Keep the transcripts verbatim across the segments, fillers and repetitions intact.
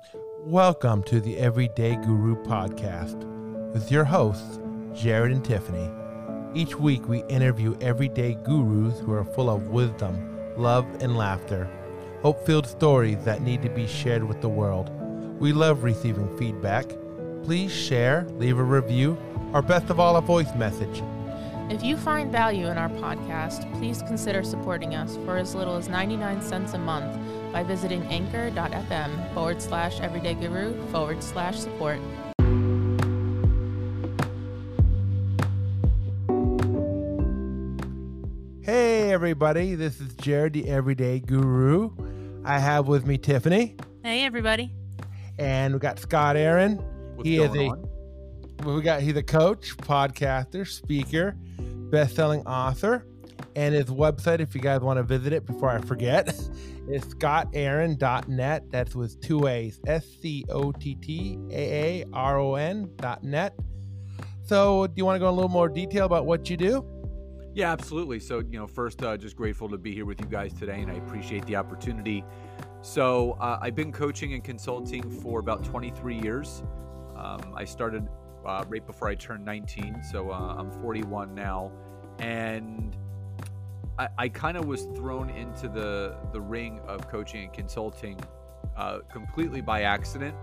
Welcome to the Everyday Guru podcast with your hosts, Jared and Tiffany. Each week we interview everyday gurus who are full of wisdom, love, and laughter. Hope-filled stories that need to be shared with the world. We love receiving feedback. Please share, leave a review, or best of all, a voice message. If you find value in our podcast, please consider supporting us for as little as ninety-nine cents a month by visiting anchor.fm forward slash everydayguru forward slash support. Hey everybody, this is Jared, the Everyday Guru. I have with me Tiffany. Hey everybody. And we got Scott Aaron. What's he going is a on? well, we got he's a coach, podcaster, speaker, best-selling author, and his website, if you guys want to visit it before I forget, is scott aaron dot net. That's with two A's, S C O T T A A R O N dot net. So do you want to go in a little more detail about what you do? Yeah, absolutely. So, you know, first, uh, just grateful to be here with you guys today, and I appreciate the opportunity. So uh, I've been coaching and consulting for about twenty-three years. Um, I started uh, right before I turned nineteen, so uh, I'm forty-one now. And I, I kind of was thrown into the, the ring of coaching and consulting uh, completely by accident.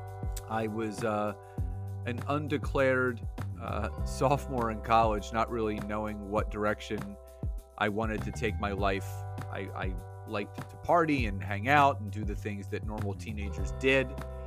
I was uh, an undeclared uh, sophomore in college, not really knowing what direction I wanted to take my life. I, I liked to party and hang out and do the things that normal teenagers did.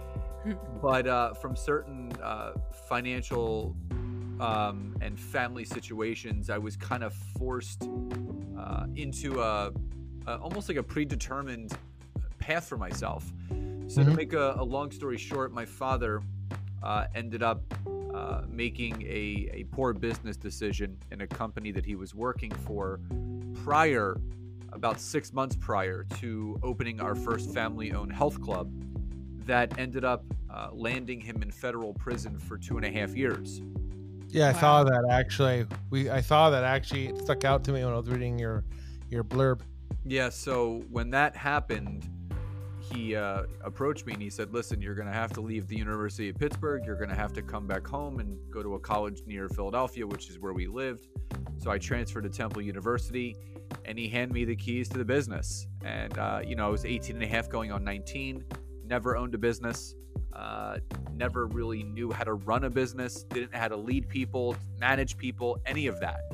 But uh, from certain uh, financial um, and family situations, I was kind of forced uh, into a, a almost like a predetermined path for myself. So Mm-hmm. to make a, a long story short, my father uh, ended up uh, making a, a poor business decision in a company that he was working for prior, about six months prior to opening our first family-owned health club that ended up uh, landing him in federal prison for two and a half years. Yeah, I Wow. saw that actually. We I saw that actually. It stuck out to me when I was reading your your blurb. Yeah, so when that happened, he uh, approached me and he said, listen, you're going to have to leave the University of Pittsburgh. You're going to have to come back home and go to a college near Philadelphia, which is where we lived. So I transferred to Temple University, and he handed me the keys to the business. And, uh, you know, I was eighteen and a half going on nineteen, never owned a business, uh, never really knew how to run a business, didn't know how to lead people, manage people, any of that.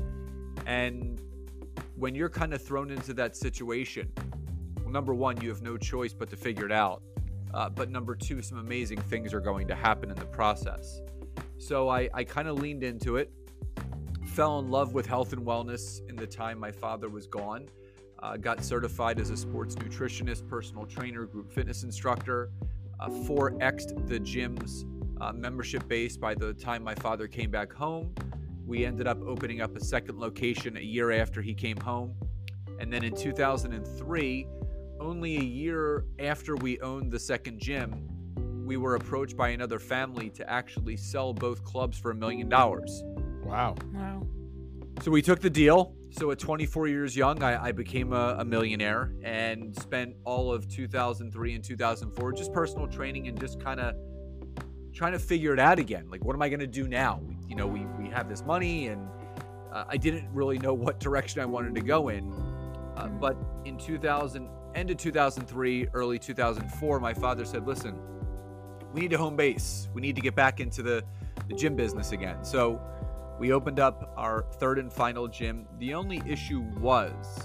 And when you're kind of thrown into that situation, well, number one, you have no choice but to figure it out. Uh, but number two, some amazing things are going to happen in the process. So I, I kind of leaned into it, fell in love with health and wellness in the time my father was gone, uh, got certified as a sports nutritionist, personal trainer, group fitness instructor, uh, four X'd the gym's uh, membership base by the time my father came back home. We ended up opening up a second location a year after he came home. And then in two thousand three, only a year after we owned the second gym, we were approached by another family to actually sell both clubs for a million dollars. Wow. Wow. So we took the deal. So at twenty-four years young, I, I became a, a millionaire and spent all of two thousand three and two thousand four just personal training and just kind of trying to figure it out again. Like, what am I going to do now? We, you know, we, we have this money, and uh, I didn't really know what direction I wanted to go in. Uh, but in two thousand, end of two thousand three, early two thousand four, my father said, listen, we need a home base. We need to get back into the, the gym business again. So we opened up our third and final gym. The only issue was,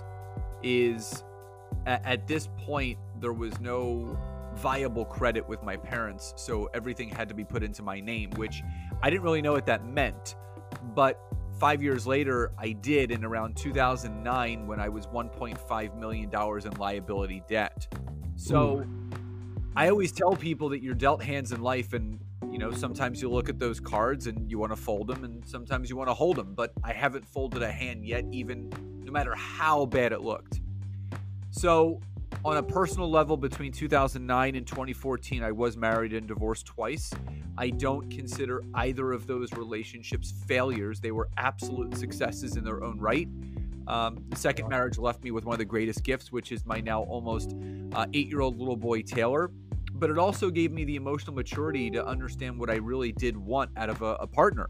is at, at this point, there was no viable credit with my parents. So everything had to be put into my name, which I didn't really know what that meant. But five years later, I did in around two thousand nine when I was one point five million dollars in liability debt. So Ooh. I always tell people that you're dealt hands in life, and you know, sometimes you look at those cards and you want to fold them, and sometimes you want to hold them, but I haven't folded a hand yet, even no matter how bad it looked. So on a personal level, between two thousand nine and twenty fourteen, I was married and divorced twice. I don't consider either of those relationships failures. They were absolute successes in their own right. Um, the second marriage left me with one of the greatest gifts, which is my now almost uh, eight-year-old little boy, Taylor. but it also gave me the emotional maturity to understand what I really did want out of a, a partner.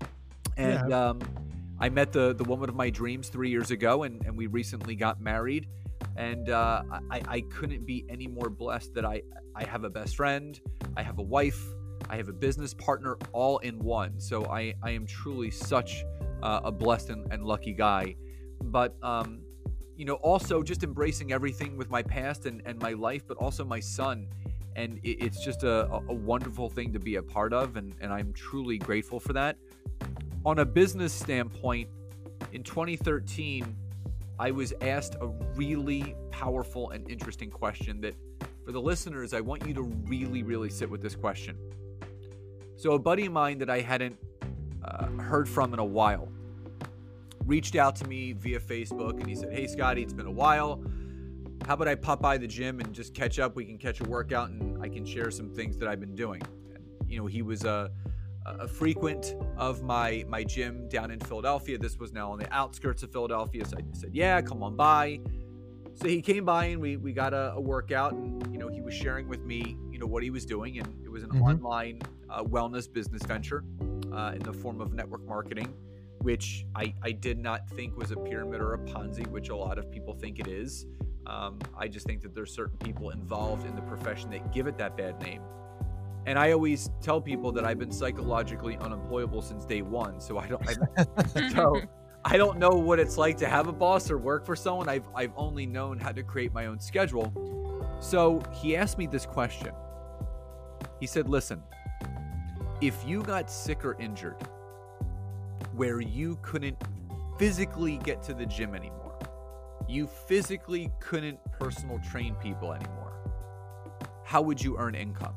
And Yeah. um, I met the the woman of my dreams three years ago, and, and we recently got married. And uh, I, I couldn't be any more blessed that I, I have a best friend, I have a wife, I have a business partner, all in one. So I, I am truly such uh, a blessed and, and lucky guy. But, um, you know, also just embracing everything with my past and, and my life, but also my son. And it, it's just a, a wonderful thing to be a part of. And, and I'm truly grateful for that. On a business standpoint, in twenty thirteen, I was asked a really powerful and interesting question that, for the listeners, I want you to really, really sit with this question. So a buddy of mine that I hadn't uh, heard from in a while reached out to me via Facebook, and he said, "Hey, Scotty, it's been a while. How about I pop by the gym and just catch up? We can catch a workout, and I can share some things that I've been doing." And, you know, he was a, a frequent of my, my gym down in Philadelphia. This was now on the outskirts of Philadelphia. So I said, "Yeah, come on by." So he came by, and we, we got a, a workout, and, you know, he was sharing with me, you know, what he was doing. And it was an Mhm. online uh, wellness business venture uh, in the form of network marketing, which I, I did not think was a pyramid or a Ponzi, which a lot of people think it is. Um, I just think that there's certain people involved in the profession that give it that bad name. And I always tell people that I've been psychologically unemployable since day one. So I don't, I, so I don't know what it's like to have a boss or work for someone. I've, I've only known how to create my own schedule. So he asked me this question. He said, "Listen, if you got sick or injured where you couldn't physically get to the gym anymore, you physically couldn't personal train people anymore, how would you earn income?"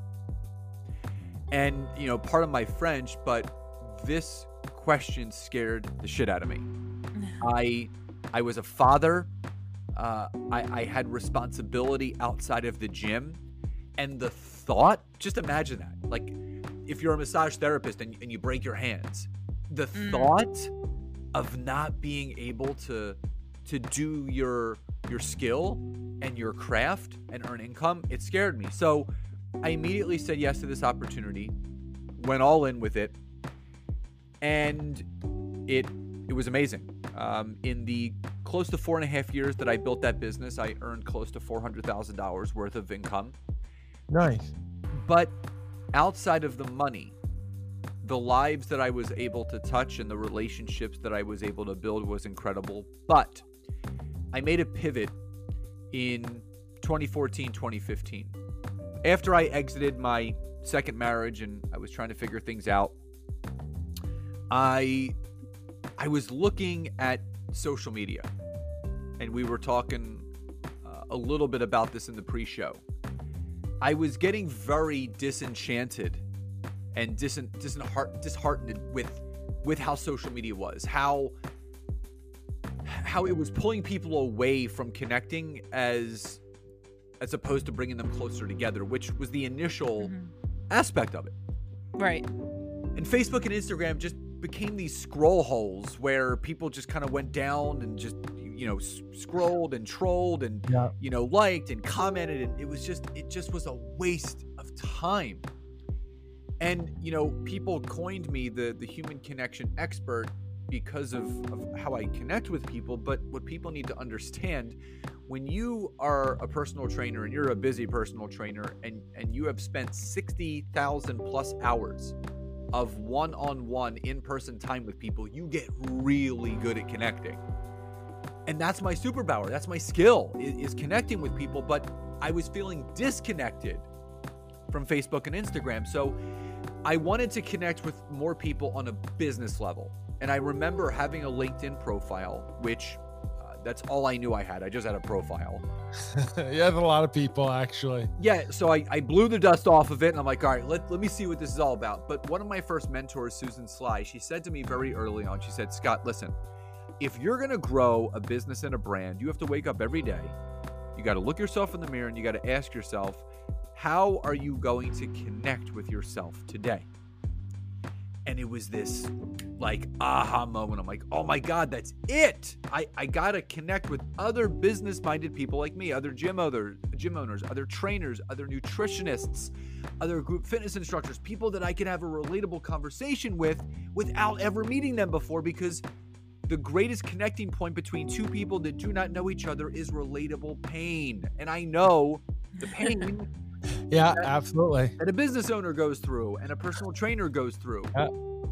And, you know, part of my French, but this question scared the shit out of me. I I was a father. Uh, I, I had responsibility outside of the gym. And the thought, just imagine that. Like, if you're a massage therapist and, and you break your hands, the Mm. thought of not being able to to do your your skill and your craft and earn income, it scared me. So I immediately said yes to this opportunity, went all in with it, and it it was amazing. Um, in the close to four and a half years that I built that business, I earned close to four hundred thousand dollars worth of income. Nice. But outside of the money, the lives that I was able to touch and the relationships that I was able to build was incredible. But I made a pivot in twenty fourteen, twenty fifteen. After I exited my second marriage and I was trying to figure things out, I I was looking at social media, and we were talking uh, a little bit about this in the pre-show. I was getting very disenchanted and dis- disheart- disheartened with with how social media was, how how it was pulling people away from connecting as as opposed to bringing them closer together, which was the initial Mhm. aspect of it. Right. And Facebook and Instagram just became these scroll holes where people just kind of went down and just, you know, s- scrolled and trolled and, Yeah. you know, liked and commented. And it was just, it just was a waste of time. And, you know, people coined me the, the human connection expert because of, of how I connect with people. But what people need to understand, when you are a personal trainer and you're a busy personal trainer and, and you have spent sixty thousand plus hours of one-on-one in-person time with people, you get really good at connecting. And that's my superpower. That's my skill, is, is connecting with people. But I was feeling disconnected from Facebook and Instagram. So I wanted to connect with more people on a business level. And I remember having a LinkedIn profile, which uh, that's all I knew I had. I just had a profile. You have a lot of people, actually. Yeah, so I, I blew the dust off of it, and I'm like, all right, let, let me see what this is all about. But one of my first mentors, Susan Sly, she said to me very early on, she said, "Scott, listen, if you're going to grow a business and a brand, you have to wake up every day. You got to look yourself in the mirror, and you got to ask yourself, how are you going to connect with yourself today?" And it was this like aha moment. I'm like, oh my God, that's it. I, I got to connect with other business-minded people like me, other gym owners, gym owners, other trainers, other nutritionists, other group fitness instructors, people that I can have a relatable conversation with without ever meeting them before, because the greatest connecting point between two people that do not know each other is relatable pain. And I know the pain Yeah, that, absolutely. that a business owner goes through and a personal trainer goes through. Yeah.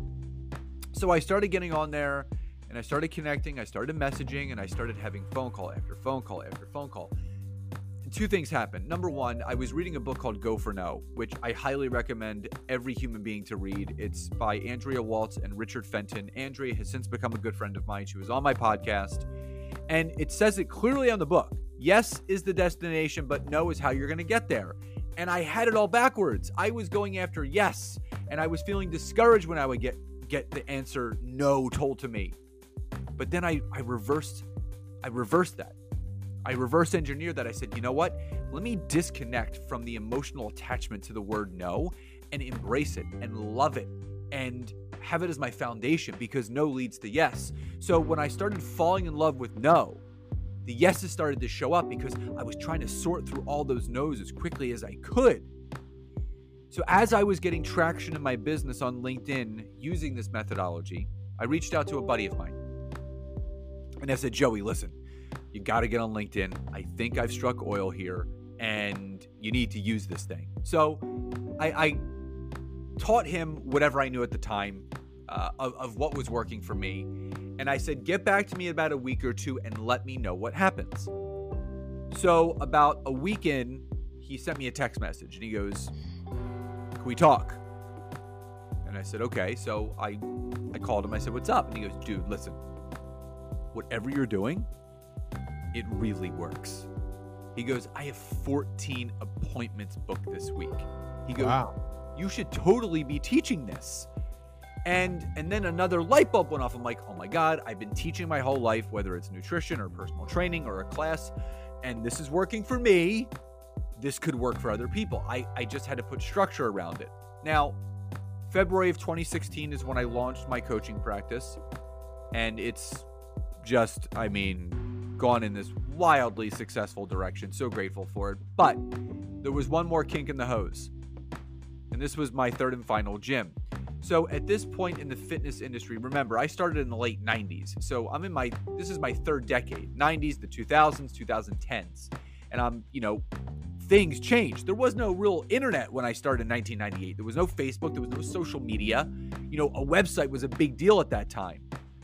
So I started getting on there and I started connecting, I started messaging, and I started having phone call after phone call after phone call. And two things happened. Number one, I was reading a book called Go for No, which I highly recommend every human being to read. It's by Andrea Waltz and Richard Fenton. Andrea has since become a good friend of mine. She was on my podcast. And it says it clearly on the book. Yes is the destination, but no is how you're going to get there. And I had it all backwards. I was going after yes, and I was feeling discouraged when I would get get the answer no told to me. But then I, I reversed, I reversed that. I reverse engineered that. I said, you know what? Let me disconnect from the emotional attachment to the word no and embrace it and love it and have it as my foundation, because no leads to yes. So when I started falling in love with no, the yeses started to show up because I was trying to sort through all those no's as quickly as I could. So as I was getting traction in my business on LinkedIn using this methodology, I reached out to a buddy of mine. And I said, Joey, listen, you got to get on LinkedIn. I think I've struck oil here and you need to use this thing. So I, I taught him whatever I knew at the time uh, of, of what was working for me. And I said, get back to me in about a week or two and let me know what happens. So about a week in, he sent me a text message and he goes, can we talk? And I said, okay. So I, I called him. I said, what's up? And he goes, dude, listen, whatever you're doing, it really works. He goes, I have fourteen appointments booked this week. He goes, wow, you should totally be teaching this. And and then another light bulb went off. I'm like, oh my God, I've been teaching my whole life, whether it's nutrition or personal training or a class, and this is working for me. This could work for other people. I, I just had to put structure around it. Now, February of twenty sixteen is when I launched my coaching practice, and it's just, I mean, gone in this wildly successful direction. So grateful for it. But there was one more kink in the hose, and this was my third and final gym. So at this point in the fitness industry, remember, I started in the late nineties. So I'm in my, this is my third decade, nineties, the two thousands, twenty tens. And I'm, you know, things changed. There was no real internet when I started in nineteen ninety-eight. There was no Facebook. There was no social media. You know, a website was a big deal at that time.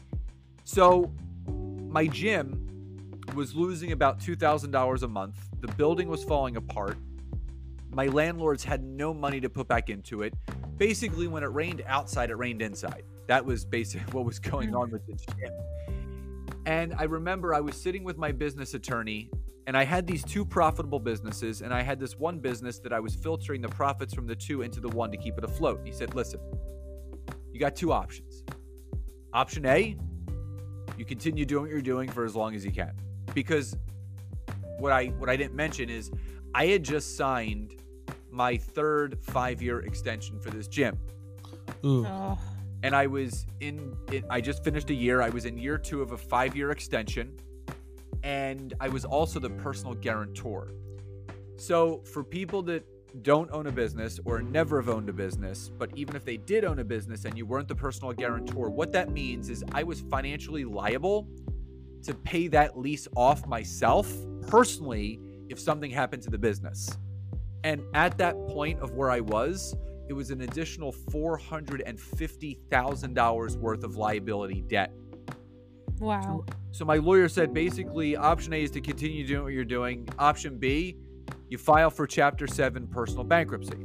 So my gym was losing about two thousand dollars a month. The building was falling apart. My landlords had no money to put back into it. Basically, when it rained outside, it rained inside. That was basically what was going on with this gym. And I remember I was sitting with my business attorney, and I had these two profitable businesses, and I had this one business that I was filtering the profits from the two into the one to keep it afloat. And he said, listen, you got two options. Option A, you continue doing what you're doing for as long as you can. Because what I what I didn't mention is I had just signed my third five-year extension for this gym. Ooh. Oh. And I was in, it, I just finished a year. I was in year two of a five-year extension. And I was also the personal guarantor. So for people that don't own a business or never have owned a business, but even if they did own a business and you weren't the personal guarantor, what that means is I was financially liable to pay that lease off myself personally if something happened to the business. And at that point of where I was, it was an additional four hundred fifty thousand dollars worth of liability debt. Wow. So, so my lawyer said basically option A is to continue doing what you're doing. Option B, you file for Chapter seven personal bankruptcy.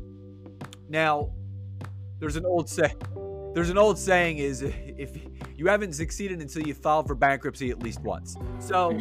Now, there's an old say, there's an old saying is if you haven't succeeded until you file for bankruptcy at least once. So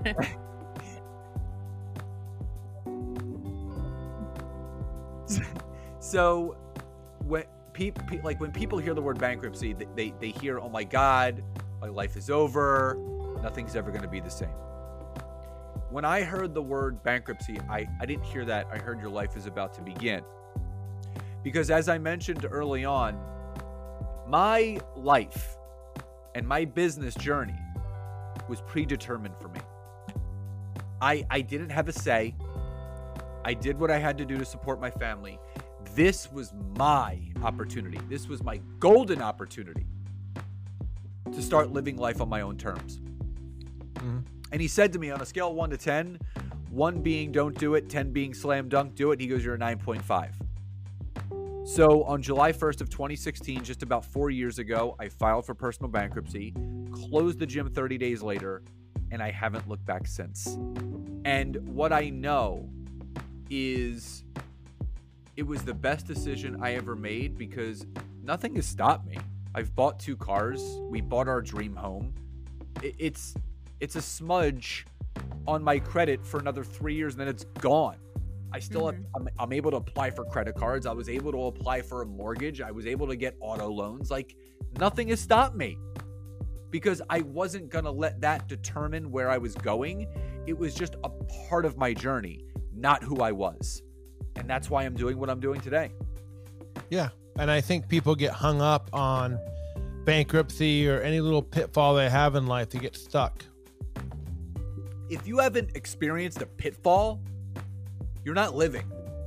So when people pe- like when people hear the word bankruptcy, they, they they hear, oh my God, my life is over, nothing's ever going to be the same. When I heard the word bankruptcy, I, I didn't hear that. I heard your life is about to begin. Because as I mentioned early on, My life and my business journey was predetermined for me. I, I didn't have a say. I did what I had to do to support my family. This was my opportunity. This was my golden opportunity to start living life on my own terms. Mm-hmm. And he said to me, on a scale of one to ten, one being don't do it, ten being slam dunk, do it. He goes, you're a nine point five. So on July first of twenty sixteen, just about four years ago, I filed for personal bankruptcy, closed the gym thirty days later, and I haven't looked back since. And what I know is it was the best decision I ever made because nothing has stopped me. I've bought two cars. We bought our dream home. It's it's a smudge on my credit for another three years and then it's gone. I still mm-hmm. have, I'm, I'm able to apply for credit cards. I was able to apply for a mortgage. I was able to get auto loans. Like nothing has stopped me because I wasn't going to let that determine where I was going. It was just a part of my journey, not who I was. And that's why I'm doing what I'm doing today. Yeah. And I think people get hung up on bankruptcy or any little pitfall they have in life to get stuck. If you haven't experienced a pitfall, you're not living.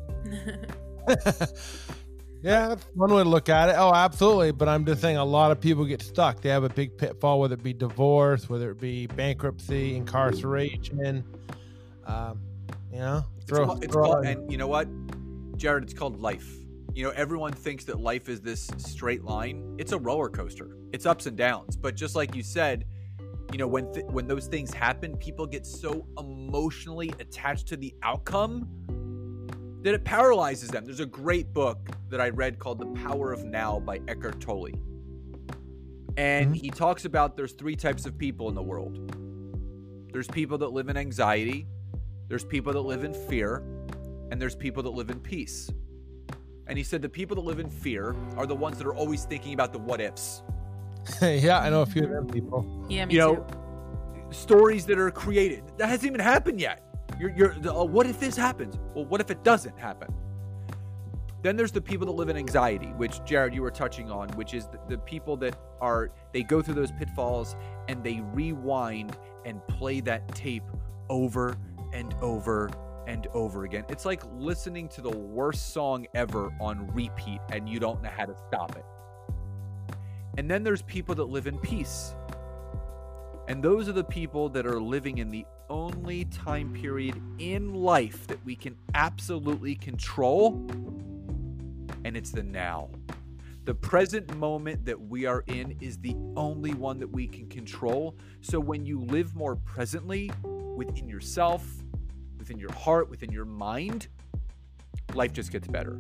Yeah, that's one way to look at it. Oh, absolutely. But I'm just saying a lot of people get stuck. They have a big pitfall, whether it be divorce, whether it be bankruptcy, incarceration. Um, you know, throw, it's called, it's throw called, and you know what, Jared, it's called life. You know, everyone thinks that life is this straight line. It's a roller coaster. It's ups and downs. But just like you said, you know, when th- when those things happen, people get so emotionally attached to the outcome that it paralyzes them. There's a great book that I read called The Power of Now by Eckhart Tolle. And mm-hmm. he talks about there's three types of people in the world. There's people that live in anxiety, there's people that live in fear, and there's people that live in peace. And he said the people that live in fear are the ones that are always thinking about the what ifs. Yeah, I know a few of them people. Yeah, me you know, too. Stories that are created. That hasn't even happened yet. You're, you're uh, what if this happens? Well, what if it doesn't happen? Then there's the people that live in anxiety, which, Jared, you were touching on, which is the, the people that are, they go through those pitfalls and they rewind and play that tape over and over and over again. It's like listening to the worst song ever on repeat and you don't know how to stop it. And then there's people that live in peace. And those are the people that are living in the only time period in life that we can absolutely control, and it's the now. The present moment that we are in is the only one that we can control. So when you live more presently within yourself, within your heart, within your mind, life just gets better.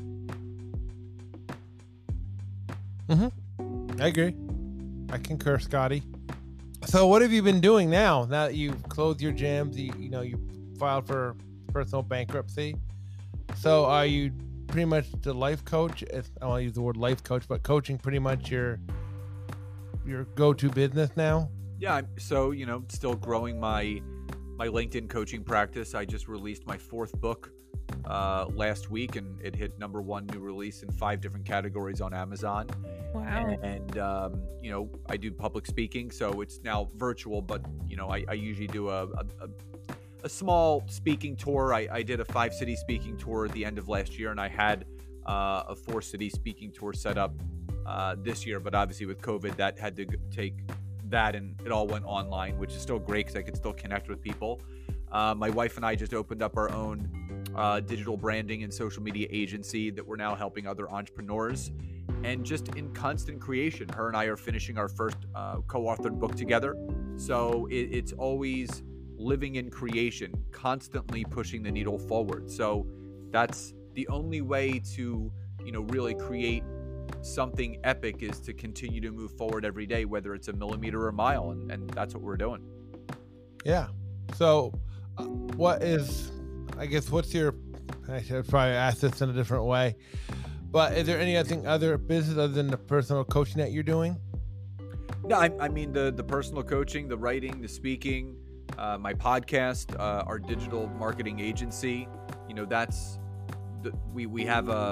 Mm-hmm. I agree. I concur, Scotty. So what have you been doing now? Now that you've closed your gyms, you, you know, you filed for personal bankruptcy. So are you pretty much the life coach? If, I don't want to use the word life coach, but coaching pretty much your your go-to business now? Yeah, I'm, so, you know, still growing my my LinkedIn coaching practice. I just released my fourth book uh, last week, and it hit number one new release in five different categories on Amazon. Wow. And, um, you know, I do public speaking, so it's now virtual, but, you know, I, I usually do a, a, a small speaking tour. I, I did a five city speaking tour at the end of last year, and I had uh, a four city speaking tour set up uh, this year, but obviously with COVID, that had to take that, and it all went online, which is still great because I could still connect with people. Uh, my wife and I just opened up our own uh, digital branding and social media agency that we're now helping other entrepreneurs. And just in constant creation, her and I are finishing our first uh, co-authored book together. So it, it's always living in creation, constantly pushing the needle forward. So that's the only way to, you know, really create something epic is to continue to move forward every day, whether it's a millimeter or a mile. And, and that's what we're doing. Yeah. So uh, what is, I guess, what's your, I should probably ask this in a different way, but is there any other thing, other business other than the personal coaching that you're doing? No, I, I mean, the, the personal coaching, the writing, the speaking, uh, my podcast, uh, our digital marketing agency, you know, that's, the, we, we have a,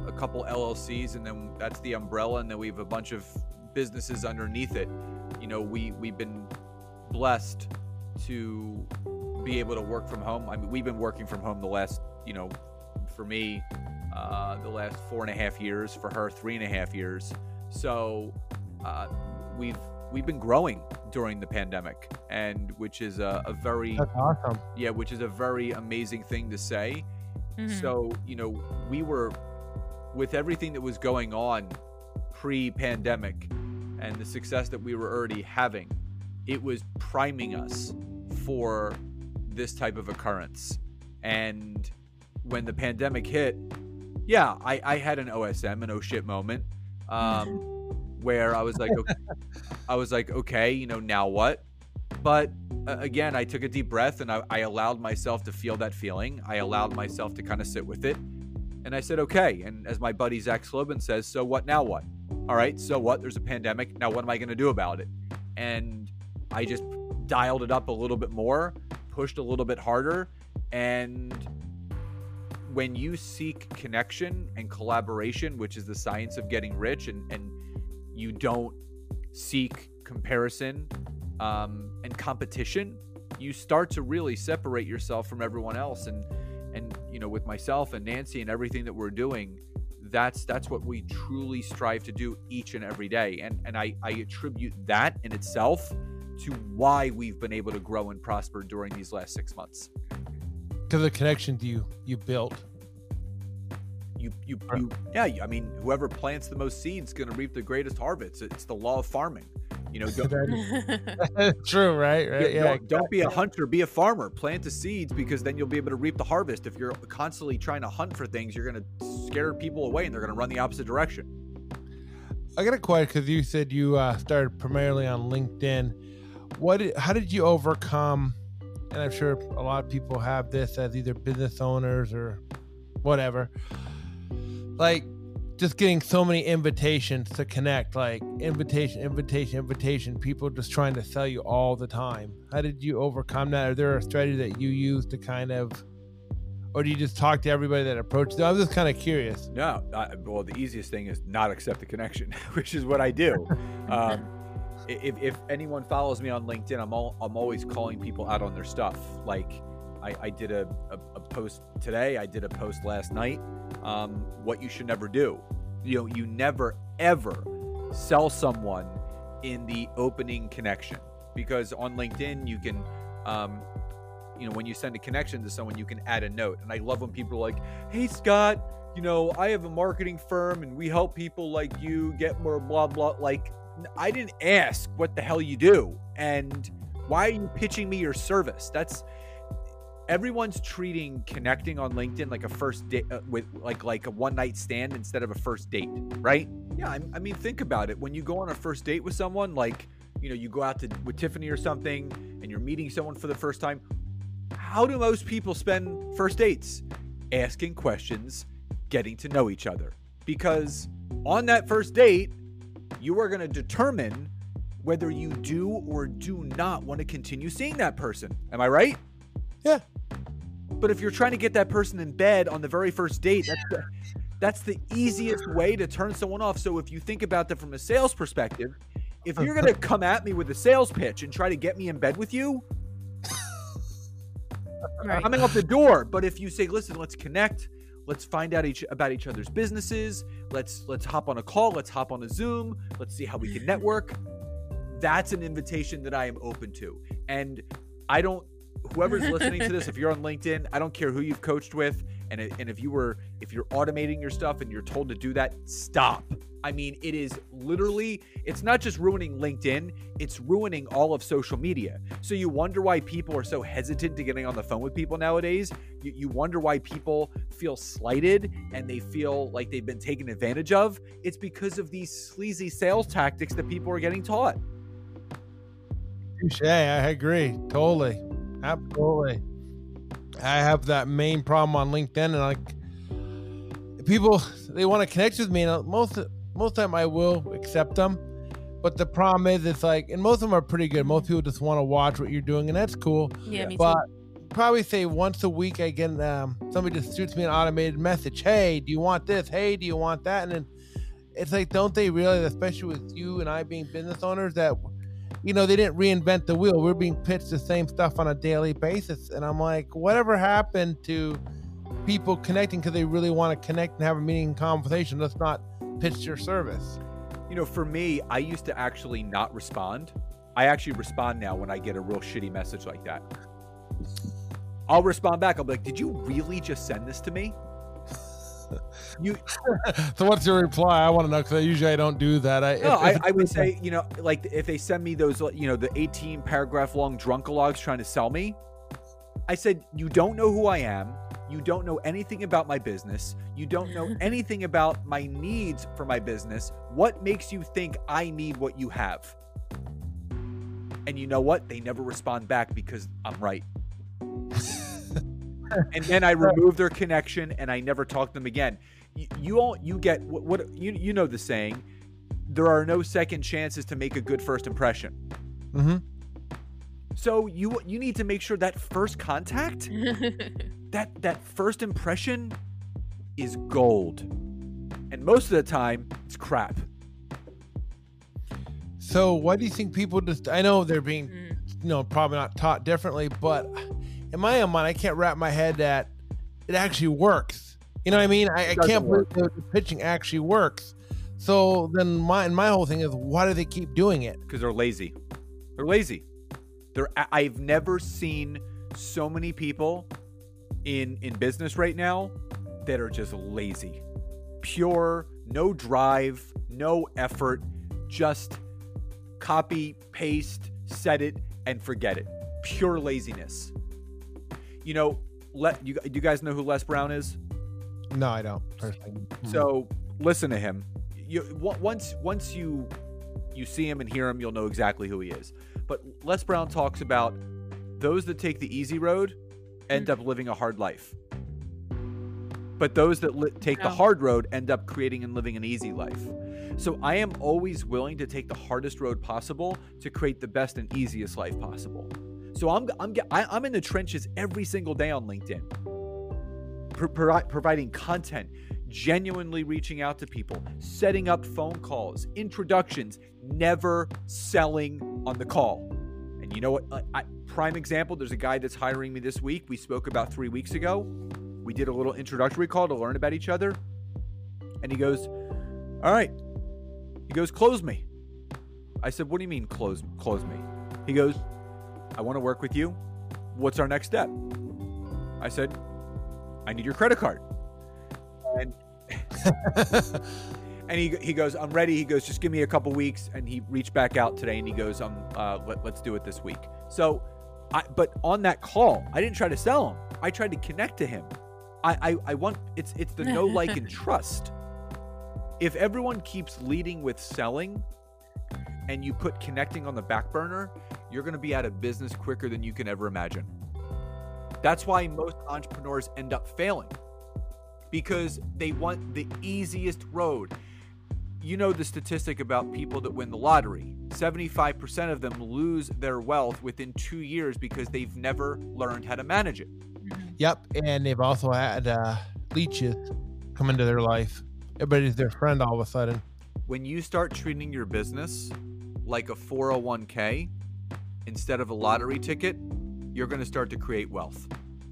a couple L L Cs, and then that's the umbrella, and then we have a bunch of businesses underneath it. You know, we we've been blessed to be able to work from home. I mean, we've been working from home the last, you know, for me, uh, the last four and a half years. For her, three and a half years. So uh, we've we've been growing during the pandemic, and which is a, a very That's awesome. yeah, which is a very amazing thing to say. Mhm. So, you know, we were, with everything that was going on pre-pandemic and the success that we were already having, it was priming us for this type of occurrence. And when the pandemic hit, yeah, I, I had an O S M, an oh shit moment, um, where I was like, okay, I was like, okay, you know, now what? But uh, again, I took a deep breath, and I, I allowed myself to feel that feeling. I allowed myself to kind of sit with it. And I said, okay. And as my buddy Zach Slobin says, so what now what? All right, so what? There's a pandemic. Now what am I going to do about it? And I just dialed it up a little bit more, pushed a little bit harder. And when you seek connection and collaboration, which is the science of getting rich, and, and you don't seek comparison um, and competition, you start to really separate yourself from everyone else. And, and, you know, with myself and Nancy and everything that we're doing, that's, that's what we truly strive to do each and every day. And, and I, I attribute that in itself to why we've been able to grow and prosper during these last six months. Because of the connections you you built. You, you, you, yeah. I mean, whoever plants the most seeds is going to reap the greatest harvest. It's the law of farming. You know, don't, True, right? Right. yeah, Yeah. don't, don't be a hunter, be a farmer. Plant the seeds, because then you'll be able to reap the harvest. If you're constantly trying to hunt for things, you're going to scare people away, and they're going to run the opposite direction. I got a question, because you said you uh, started primarily on LinkedIn. What? Did, how did you overcome? And I'm sure a lot of people have this as either business owners or whatever. Like, just getting so many invitations to connect, like invitation, invitation, invitation, people just trying to sell you all the time. How did you overcome that? Are there a strategy that you use to kind of, or do you just talk to everybody that approaches you? I'm just kind of curious. No, I, well, the easiest thing is not accept the connection, which is what I do. Um, if, if anyone follows me on LinkedIn, I'm all, I'm always calling people out on their stuff. Like, I, I did a, a, a post today. I did a post last night. Um, what you should never do. You know, you never, ever sell someone in the opening connection, because on LinkedIn, you can, um, you know, when you send a connection to someone, you can add a note. And I love when people are like, hey, Scott, you know, I have a marketing firm and we help people like you get more blah, blah. Like, I didn't ask what the hell you do. And why are you pitching me your service? That's, everyone's treating connecting on LinkedIn like a first date, uh, with like like a one night stand instead of a first date, right? Yeah, I, I mean, think about it. When you go on a first date with someone, like, you know, you go out to with Tiffany or something, and you're meeting someone for the first time. How do most people spend first dates? Asking questions, getting to know each other. Because on that first date, you are going to determine whether you do or do not want to continue seeing that person. Am I right? Yeah. But if you're trying to get that person in bed on the very first date, that's the, that's the easiest way to turn someone off. So if you think about that from a sales perspective, if you're going to come at me with a sales pitch and try to get me in bed with you, Right. coming out the door. But if you say, listen, let's connect, let's find out each about each other's businesses, let's let's hop on a call, let's hop on a Zoom, let's see how we can network. That's an invitation that I am open to. And I don't, whoever's listening to this, if you're on LinkedIn, I don't care who you've coached with, and it, and if you were if you're automating your stuff and you're told to do that, stop. I mean, it is literally, it's not just ruining LinkedIn, it's ruining all of social media. So you wonder why people are so hesitant to getting on the phone with people nowadays. You, you wonder why people feel slighted and they feel like they've been taken advantage of. It's because of these sleazy sales tactics that people are getting taught. Touche, I agree. Totally. Absolutely. I have that main problem on LinkedIn, and like, people, they want to connect with me, and most most of the time I will accept them. But the problem is, it's like, and most of them are pretty good. Most people just want to watch what you're doing, and that's cool. Yeah, me But too. probably say once a week I get um, somebody just shoots me an automated message. Hey, do you want this? Hey, do you want that? And then it's like, don't they realize, especially with you and I being business owners, that, you know, they didn't reinvent the wheel. We're being pitched the same stuff on a daily basis. And I'm like, whatever happened to people connecting because they really want to connect and have a meaningful conversation? Let's not pitch your service. You know, for me, I used to actually not respond. I actually respond now when I get a real shitty message like that. I'll respond back. I'll be like, did you really just send this to me? You. So what's your reply? I want to know, because usually I don't do that. I, no, if, I, I would say, you know, like if they send me those, you know, the eighteen paragraph long drunkalogs trying to sell me, I said, you don't know who I am. You don't know anything about my business. You don't know anything about my needs for my business. What makes you think I need what you have? And you know what? They never respond back because I'm right. And then I remove their connection and I never talk to them again. You, you all, you get what, what you you know the saying, there are no second chances to make a good first impression. Mm-hmm. So you you need to make sure that first contact, that that first impression is gold. And most of the time, it's crap. So why do you think people just, I know they're being, mm. you know, probably not taught differently, but in my own mind, I can't wrap my head that it actually works. You know what I mean? I, I can't believe the pitching actually works. So then my, and my whole thing is, why do they keep doing it? Because they're lazy. They're lazy. They're, I've never seen so many people in, in business right now that are just lazy. Pure, no drive, no effort, just copy, paste, set it, and forget it. Pure laziness. You know, let you, you guys know who Les Brown is? No, I don't personally. So listen to him. You once once you you see him and hear him, you'll know exactly who he is. But Les Brown talks about those that take the easy road end up living a hard life. But those that li- take the hard road end up creating and living an easy life. So I am always willing to take the hardest road possible to create the best and easiest life possible. So I'm I'm I'm in the trenches every single day on LinkedIn, pro- pro- providing content, genuinely reaching out to people, setting up phone calls, introductions, never selling on the call. And you know what? I, I, prime example, there's a guy that's hiring me this week. We spoke about three weeks ago. We did a little introductory call to learn about each other. And he goes, all right. He goes, close me. I said, what do you mean close, close me? He goes, I want to work with you. What's our next step? I said, I need your credit card. And and he he goes, I'm ready. He goes, just give me a couple weeks. And he reached back out today and he goes, um, uh, let, let's do it this week. So, I but on that call, I didn't try to sell him. I tried to connect to him. I I, I want it's it's the know, like, and trust. If everyone keeps leading with selling and you put connecting on the back burner, you're going to be out of business quicker than you can ever imagine. That's why most entrepreneurs end up failing, because they want the easiest road. You know the statistic about people that win the lottery. seventy-five percent of them lose their wealth within two years because they've never learned how to manage it. Yep, and they've also had uh, leeches come into their life. Everybody's their friend all of a sudden. When you start treating your business like a four oh one k instead of a lottery ticket, you're going to start to create wealth.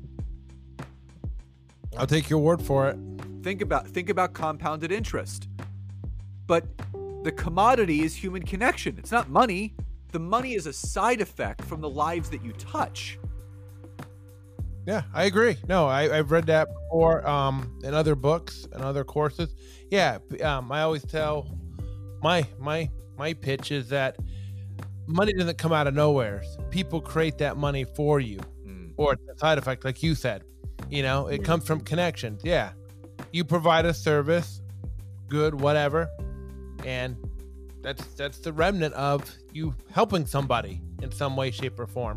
I'll take your word for it. Think about think about compounded interest. But the commodity is human connection. It's not money. The money is a side effect from the lives that you touch. Yeah, I agree. No, I, I've read that before um, in other books and other courses. Yeah, um, I always tell my my my pitch is that money doesn't come out of nowhere. People create that money for you, mm. or it's a side effect, like you said. You know, it comes from connections. Yeah, you provide a service, good, whatever, and that's that's the remnant of you helping somebody in some way, shape, or form.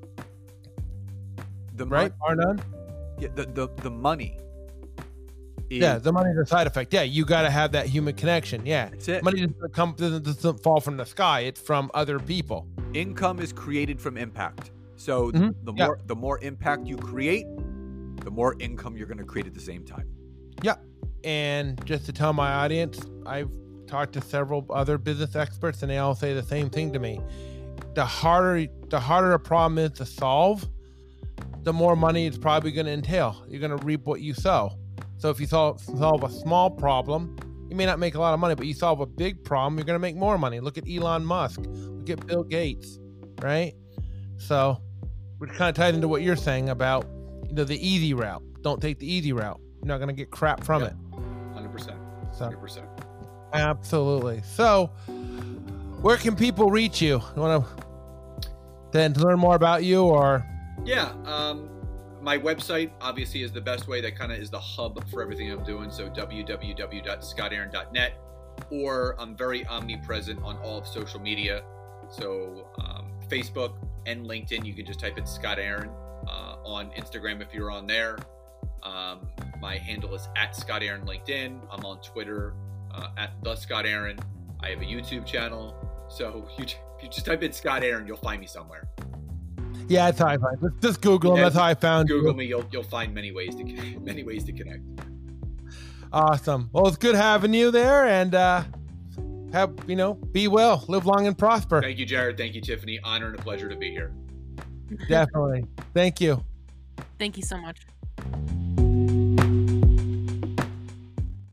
The right, mon- Arnon? Yeah, the, the the money. Is, yeah, the money's a side effect. Yeah, you got to have that human connection. Yeah, that's it. Money doesn't come doesn't, doesn't fall from the sky. It's from other people. Income is created from impact. So Mm-hmm. the Yeah. more the more impact you create, the more income you're going to create at the same time. Yeah. And just to tell my audience, I've talked to several other business experts and they all say the same thing to me. The harder the harder a problem is to solve, the more money it's probably going to entail. You're going to reap what you sow. So if you solve, solve a small problem, you may not make a lot of money, but you solve a big problem, you're going to make more money. Look at Elon Musk. Look at Bill Gates, right? So which kind of ties into what you're saying about, you know, the easy route. Don't take the easy route. You're not going to get crap from Yeah. it. one hundred percent. So one hundred percent. absolutely. So where can people reach you? You want to then learn more about you or? Yeah. Um, my website obviously is the best way. That kind of is the hub for everything I'm doing. So w w w dot scott aaron dot net, or I'm very omnipresent on all of social media. So um, Facebook and LinkedIn, you can just type in Scott Aaron. Uh, on Instagram, if you're on there, um, my handle is at Scott Aaron LinkedIn. I'm on Twitter uh, at the Scott Aaron. I have a YouTube channel. So you, if you just type in Scott Aaron, you'll find me somewhere. Yeah, that's how I find. Just, just Google them. Yeah, That's how I found Google you. me. You'll you'll find many ways to connect, many ways to connect. Awesome. Well, it's good having you there, and uh, have you know, be well, live long and prosper. Thank you, Jared. Thank you, Tiffany. Honor and a pleasure to be here. Definitely. Thank you. Thank you so much.